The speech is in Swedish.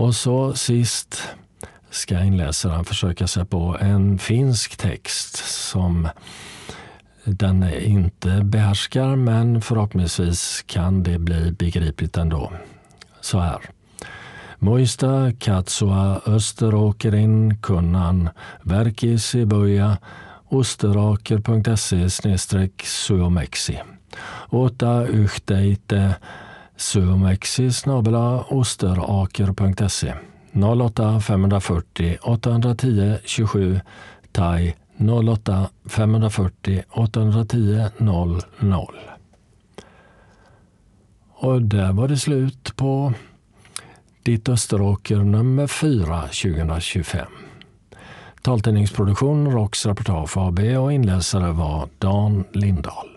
Och så sist ska inläsaren försöka sig på en finsk text som den inte behärskar, men förhoppningsvis kan det bli begripligt ändå. Så här. Muista katsoa Österåkerin kunnan verkis i böja osteraker.se/suomeksi. Ota yhteite suomeksi@osteraker.se 08 540 810 27 tai 08 540 810 00. Och där var det slut på Ditt Österåker nummer 4 2025. Taltidningsproduktion Rox Reportage AB och inläsare var Dan Lindahl.